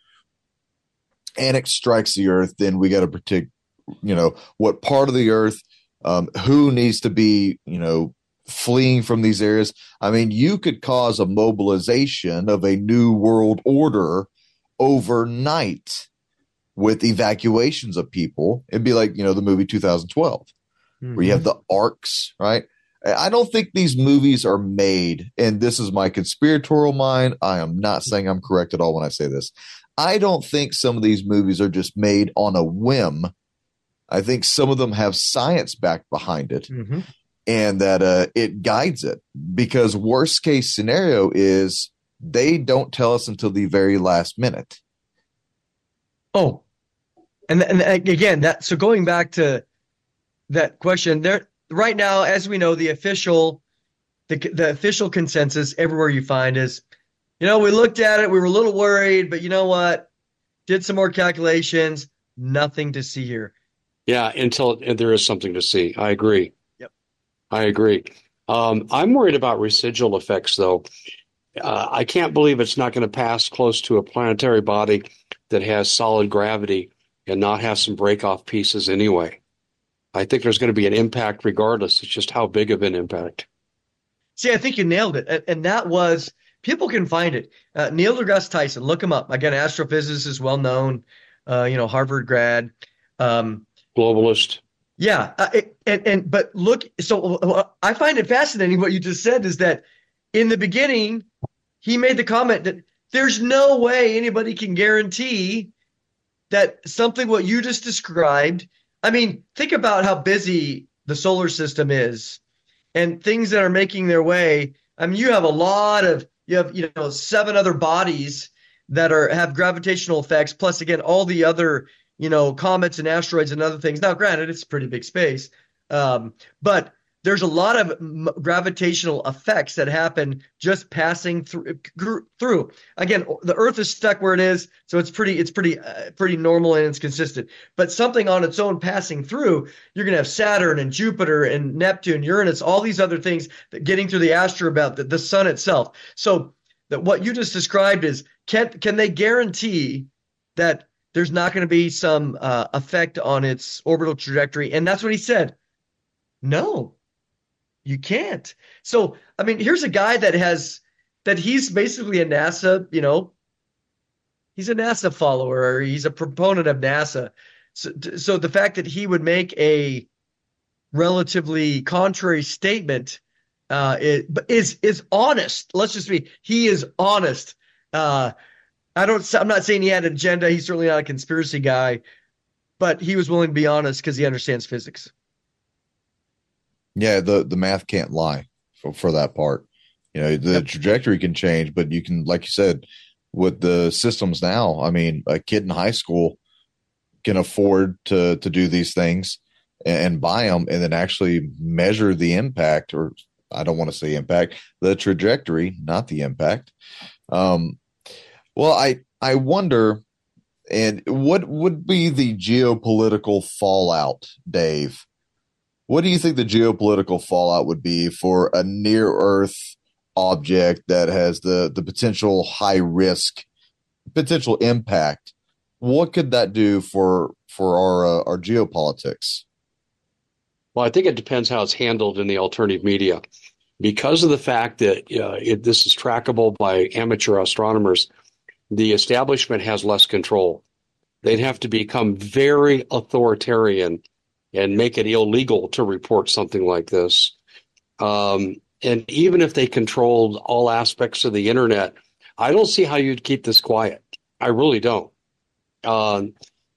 and it strikes the Earth, then we got to predict, you know, what part of the Earth, um, who needs to be, you know, fleeing from these areas. I mean, you could cause a mobilization of a new world order overnight with evacuations of people. It'd be like, you know, the movie two thousand twelve, mm-hmm. where you have the arcs, right? I don't think these movies are made, and this is my conspiratorial mind. I am not saying I'm correct at all when I say this. I don't think some of these movies are just made on a whim. I think some of them have science backed behind it, mm-hmm. and that uh, it guides it, because worst case scenario is they don't tell us until the very last minute. Oh, and, and again, that so going back to that question, there right now, as we know, the official the the official consensus everywhere you find is, you know, we looked at it, we were a little worried, but you know what? Did some more calculations, nothing to see here. Yeah, until there is something to see. I agree. Yep. I agree. Um, I'm worried about residual effects, though. Uh, I can't believe it's not going to pass close to a planetary body that has solid gravity and not have some break-off pieces anyway. I think there's going to be an impact regardless. It's just how big of an impact. See, I think you nailed it. And, and that was, people can find it. Uh, Neil deGrasse Tyson, look him up. Again, astrophysicist is well known, uh, you know, Harvard grad. Um, Globalist. Yeah. Uh, it, and, and, but look, so uh, I find it fascinating what you just said is that in the beginning, he made the comment that there's no way anybody can guarantee that something what you just described, I mean, think about how busy the solar system is and things that are making their way. I mean, you have a lot of you have, you know, seven other bodies that are have gravitational effects, plus again, all the other, you know, comets and asteroids and other things. Now, granted, it's pretty big space, um, but there's a lot of m- gravitational effects that happen just passing through. Through again, the Earth is stuck where it is, so it's pretty, it's pretty, uh, pretty normal and it's consistent. But something on its own passing through, you're going to have Saturn and Jupiter and Neptune, Uranus, all these other things that getting through the asteroid belt, the, the sun itself. So that what you just described is can can they guarantee that there's not going to be some uh, effect on its orbital trajectory? And that's what he said. No. You can't. So, I mean, here's a guy that has that he's basically a NASA, you know, he's a NASA follower, or he's a proponent of NASA. So, so the fact that he would make a relatively contrary statement uh, is is honest. Let's just be. He is honest. Uh, I don't. I'm not saying he had an agenda. He's certainly not a conspiracy guy, but he was willing to be honest because he understands physics. Yeah, the, the math can't lie for, for that part. You know, the Yep. trajectory can change, but you can, like you said, with the systems now, I mean, a kid in high school can afford to to do these things and, and buy them and then actually measure the impact, or I don't want to say impact, the trajectory, not the impact. Um, well, I, I wonder, and what would be the geopolitical fallout, Dave? What do you think the geopolitical fallout would be for a near Earth object that has the, the potential high risk, potential impact? What could that do for for our uh, our geopolitics? Well, I think it depends how it's handled in the alternative media. Because of the fact that uh, it, this is trackable by amateur astronomers, the establishment has less control. They'd have to become very authoritarian and make it illegal to report something like this. Um, and even if they controlled all aspects of the internet, I don't see how you'd keep this quiet. I really don't. Um,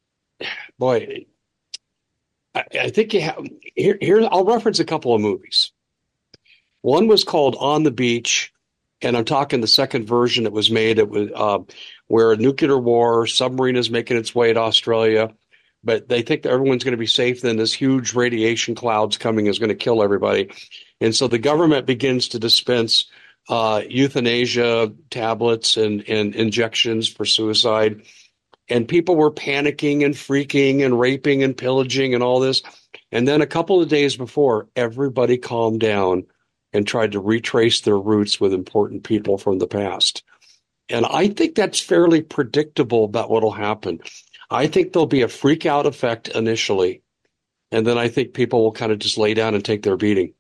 boy, I, I think you have here, here. I'll reference a couple of movies. One was called On the Beach, and I'm talking the second version that was made. It was uh, where a nuclear war submarine is making its way to Australia, but they think that everyone's going to be safe. Then this huge radiation cloud's coming is going to kill everybody. And so the government begins to dispense uh, euthanasia tablets and, and injections for suicide. And people were panicking and freaking and raping and pillaging and all this. And then a couple of days before, everybody calmed down and tried to retrace their roots with important people from the past. And I think that's fairly predictable about what will happen. I think there'll be a freak out effect initially, and then I think people will kind of just lay down and take their beating.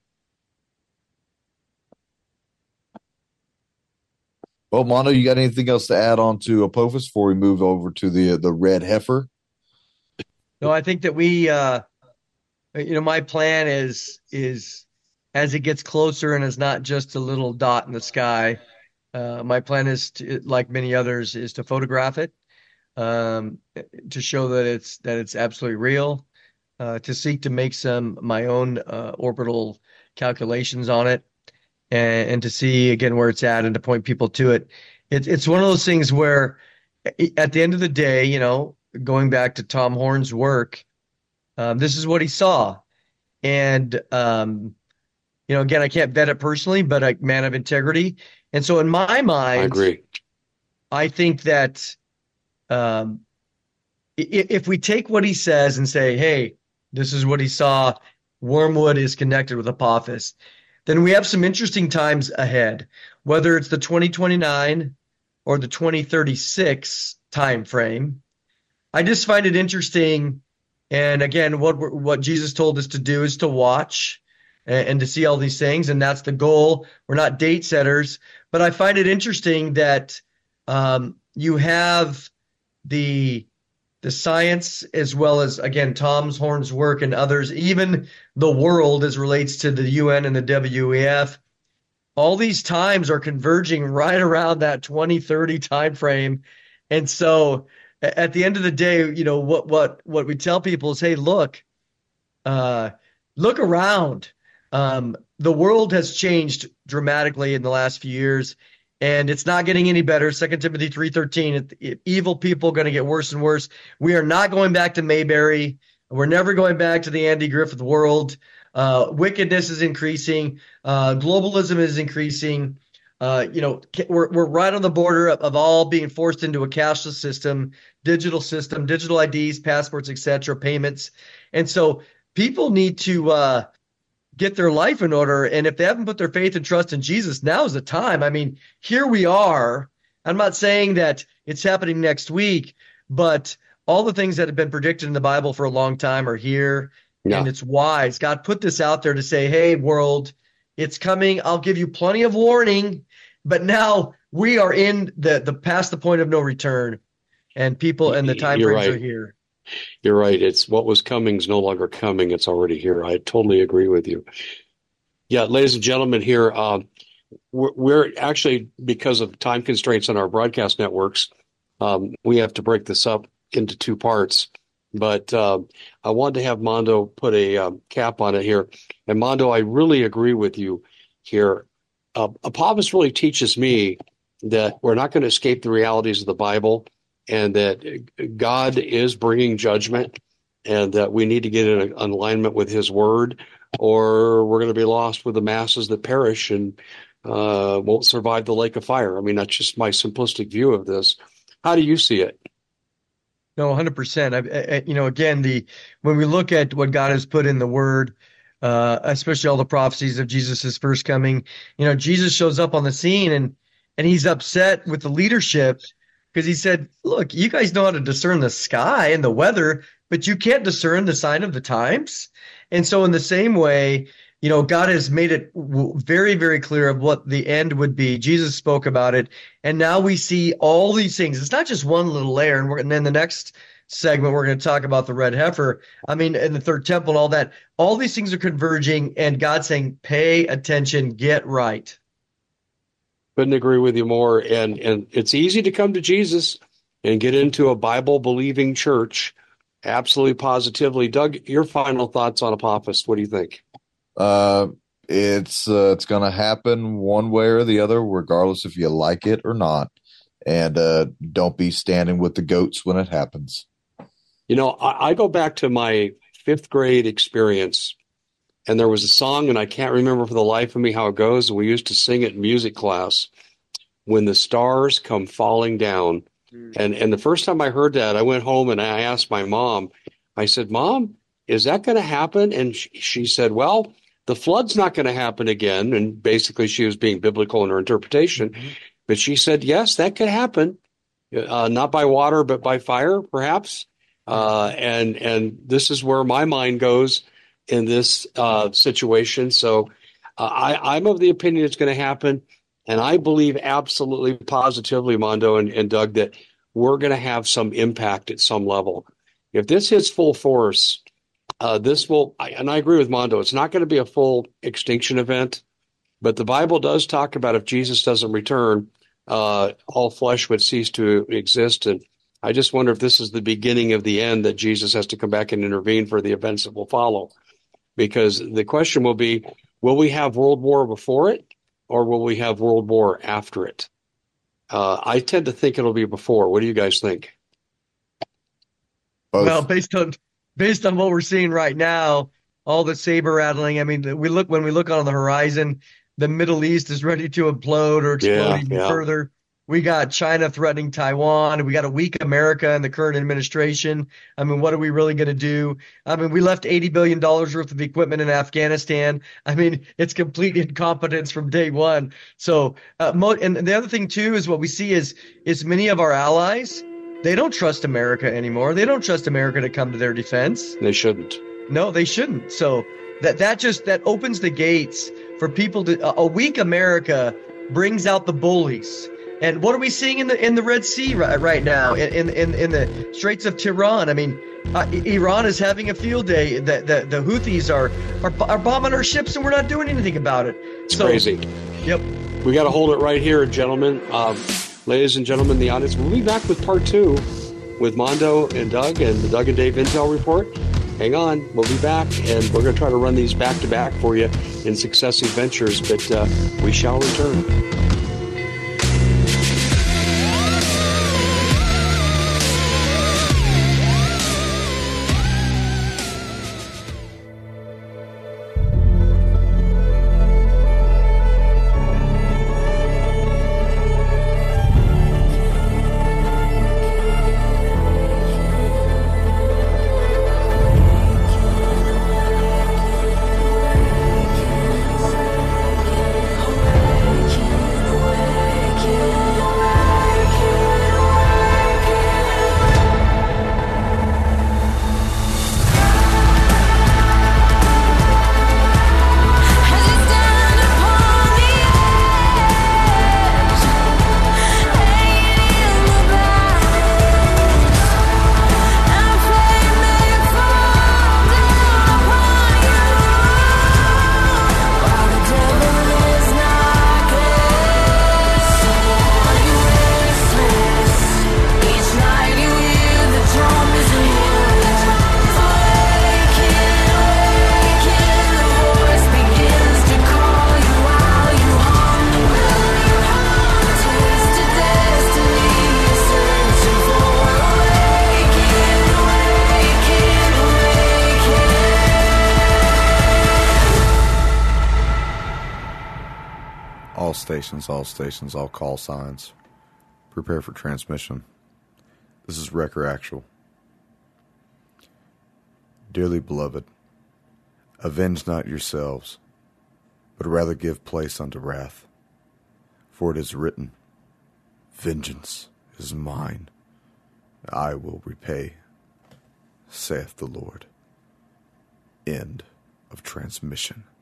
Well, Mondo, you got anything else to add on to Apophis before we move over to the the red heifer? No, I think that we, uh, you know, my plan is is as it gets closer and is not just a little dot in the sky. Uh, my plan is to, like many others, is to photograph it, um, to show that it's that it's absolutely real, uh, to seek to make some my own uh, orbital calculations on it, and, and to see again where it's at and to point people to it. It's it's one of those things where, at the end of the day, you know, going back to Tom Horn's work, um, this is what he saw, and um, you know, again, I can't vet it personally, but a man of integrity. And so in my mind, I agree. I think that um, if we take what he says and say, hey, this is what he saw, Wormwood is connected with Apophis, then we have some interesting times ahead, whether it's the twenty twenty-nine or the twenty thirty-six time frame. I just find it interesting. And again, what what Jesus told us to do is to watch and, and to see all these things. And that's the goal. We're not date setters. But I find it interesting that um, you have the the science as well as, again, Tom's Horn's work and others, even the world as relates to the U N and the W E F. All these times are converging right around that twenty thirty time frame. And so at the end of the day, you know, what what what we tell people is, hey, look, uh, look around. Um, the world has changed dramatically in the last few years, and it's not getting any better. Second Timothy three thirteen, evil people are going to get worse and worse. We are not going back to Mayberry. We're never going back to the Andy Griffith world. Uh, wickedness is increasing. Uh, globalism is increasing. Uh, you know, we're we're right on the border of, of all being forced into a cashless system, digital system, digital I Ds, passports, et cetera, payments. And so people need to uh, get their life in order. And if they haven't put their faith and trust in Jesus, now is the time. I mean, here we are. I'm not saying that it's happening next week, but all the things that have been predicted in the Bible for a long time are here. Yeah. And it's wise. God put this out there to say, hey, world, it's coming. I'll give you plenty of warning. But now we are in the, the past the point of no return, and people and the time You're frames right. are here. You're right. It's what was coming is no longer coming. It's already here. I totally agree with you. Yeah, ladies and gentlemen, here uh, we're, we're actually, because of time constraints on our broadcast networks, um, we have to break this up into two parts. But uh, I wanted to have Mondo put a uh, cap on it here. And Mondo, I really agree with you here. Uh, Apophis really teaches me that we're not going to escape the realities of the Bible, and that God is bringing judgment, and that we need to get in alignment with his word, or we're going to be lost with the masses that perish and uh, won't survive the lake of fire. I mean, that's just my simplistic view of this. How do you see it? No, one hundred percent. I, I, you know, again, the when we look at what God has put in the word, uh, especially all the prophecies of Jesus' first coming, you know, Jesus shows up on the scene, and and he's upset with the leadership because he said, look, you guys know how to discern the sky and the weather, but you can't discern the sign of the times. And so in the same way, you know, God has made it very, very clear of what the end would be. Jesus spoke about it. And now we see all these things. It's not just one little layer. And, we're, and then the next segment, we're going to talk about the red heifer. I mean, and the third temple and all that. All these things are converging, and God's saying, pay attention, get right. Couldn't agree with you more. And, and it's easy to come to Jesus and get into a Bible-believing church. Absolutely, positively. Doug, your final thoughts on Apophis. What do you think? Uh, it's uh, it's going to happen one way or the other, regardless if you like it or not. And uh, don't be standing with the goats when it happens. You know, I, I go back to my fifth grade experience, and there was a song, and I can't remember for the life of me how it goes. And we used to sing it in music class, "When the Stars Come Falling Down." Mm. And and the first time I heard that, I went home and I asked my mom. I said, "Mom, is that going to happen?" And she, she said, "Well, the flood's not going to happen again." And basically she was being biblical in her interpretation. Mm-hmm. But she said, yes, that could happen. Uh, not by water, but by fire, perhaps. Uh, and and this is where my mind goes in this uh, situation. So uh, I, I'm of the opinion it's going to happen. And I believe absolutely positively, Mondo and, and Doug, that we're going to have some impact at some level. If this hits full force, Uh, this will, and I agree with Mondo, it's not going to be a full extinction event, but the Bible does talk about if Jesus doesn't return, uh, all flesh would cease to exist. And I just wonder if this is the beginning of the end, that Jesus has to come back and intervene for the events that will follow. Because the question will be, will we have World War before it, or will we have World War after it? Uh, I tend to think it'll be before. What do you guys think? Both. Well, based on Based on what we're seeing right now, all the saber rattling. I mean, we look when we look on the horizon, the Middle East is ready to implode or explode yeah, even yeah. further. We got China threatening Taiwan. We got a weak America in the current administration. I mean, what are we really going to do? I mean, we left eighty billion dollars worth of equipment in Afghanistan. I mean, it's complete incompetence from day one. So, uh, mo- and the other thing too is what we see is is many of our allies, they don't trust America anymore. They don't trust America to come to their defense. They shouldn't. No, they shouldn't. So that that just that opens the gates for people to. A weak America brings out the bullies. And what are we seeing in the in the Red Sea right, right now? In in in the Straits of Tiran? I mean, uh, Iran is having a field day. The the, the Houthis are, are are bombing our ships, and we're not doing anything about it. It's so, crazy. Yep. We got to hold it right here, gentlemen. Um, Ladies and gentlemen, the audience, we'll be back with part two with Mondo and Doug and the Doug and Dave Intel Report. Hang on, we'll be back, and we're going to try to run these back to back for you in successive ventures, but uh, we shall return. All stations, all stations, all call signs. Prepare for transmission. This is Wrecker Actual. Dearly beloved, avenge not yourselves, but rather give place unto wrath. For it is written, vengeance is mine, I will repay, saith the Lord. End of transmission.